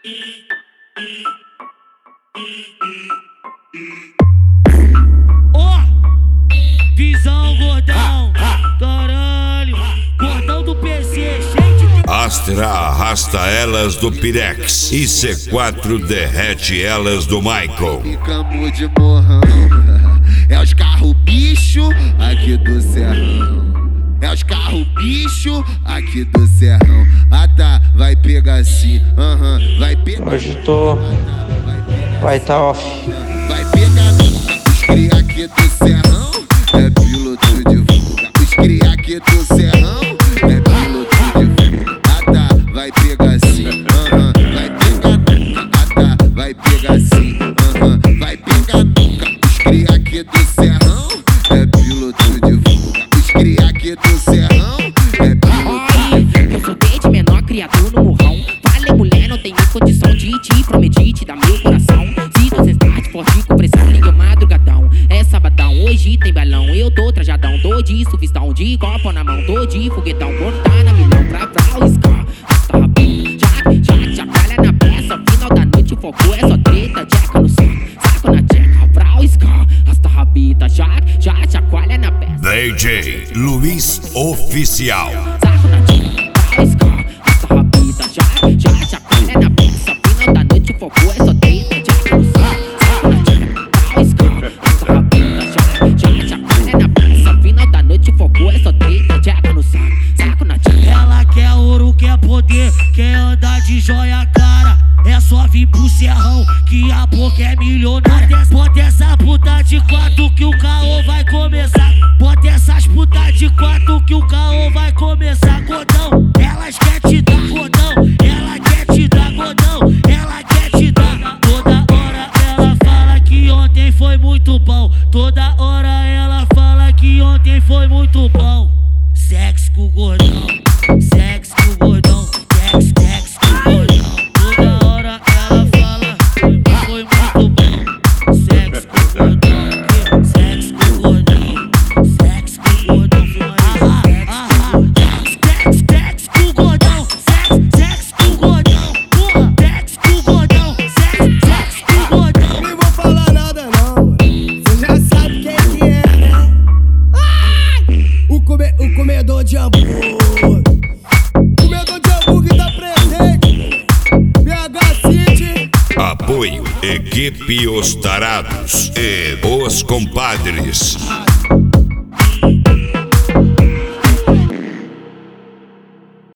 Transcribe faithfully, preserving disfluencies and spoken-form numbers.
Ó, visão gordão, caralho, gordão do P C, cheio de... Astra arrasta elas do Pirex e C quatro derrete elas do Michael. Ficamos de morrão, é os carro bicho aqui do Serrão. É os carro bicho aqui do Serrão. Ah tá, vai pegar assim, aham, uh-huh. Vai pegar. Hoje tô... vai tá off. Vai pegar os cria aqui do Serrão, é piloto de fuga. Os cria aqui do Serrão, é piloto de fuga. Ah tá, vai pegar assim, aham, uh-huh. Vai pegar nunca. Ah tá, vai pegar assim, aham, uh-huh. Vai pegar nunca. Os cria aqui do Serrão, é piloto de fuga. Os cria aqui do Serrão, é piloto de fuga. Eu sou desde menor criador no morrão. Falei, mulher, não tenho condição de te prometer, te dar meu coração. Se você está de forte compressão, liga madrugadão. É sabadão, hoje tem balão. Eu tô trajadão, tô de sufistão, de copo na mão, tô de foguetão. Quando tá na milhão pra pra riscar. Tá rapinho, já, já, chacoalha na peça. Final da noite, foco é só treta. Jeca no saco, saco na jeca, pra riscar. Rasta rabita, já, já, chacoalha na peça. D J Luiz Oficial. Saco na jeca, pra riscar. Rasta rabita, já, já, chacoalha na peça. Final da noite, foco é só treta. Jeca no saco, saco na jeca, pra riscar. Rasta rabita, já, já, chacoalha na peça. Final da noite, foco é só treta. Jeca no saco, saco na jeca. Ela quer ouro, quer poder, quer andar de joia cara. É só vir pro Serrão que a boca é milionária. Bota essa puta de quatro que o caô vai começar. Bota essas putas de quatro que o caô vai começar. Godão, elas quer te dar, godão. Ela quer te dar, godão. Ela quer te dar. Toda hora ela fala que ontem foi muito bom. Toda hora ela fala que ontem foi muito bom. Sexo com o gordão, sexo com o gordão, sexo, sexo com o gordão. Toda hora ela fala que foi muito bom. Sexo com o gordão, sexo com o gordão, sexo com o gordão. Ah, ah, sexo, sexo com o gordão, sexo, sexo com o gordão. Porra, sexo com o gordão, sexo, sexo com o gordão. Não vou falar nada não, você já sabe quem que é, né? Ai! O, come, o comedor de hambúrguer. Comedor de hambúrguer tá presente. B H City. Apoio Equipe Os Tarados e Os Compadres.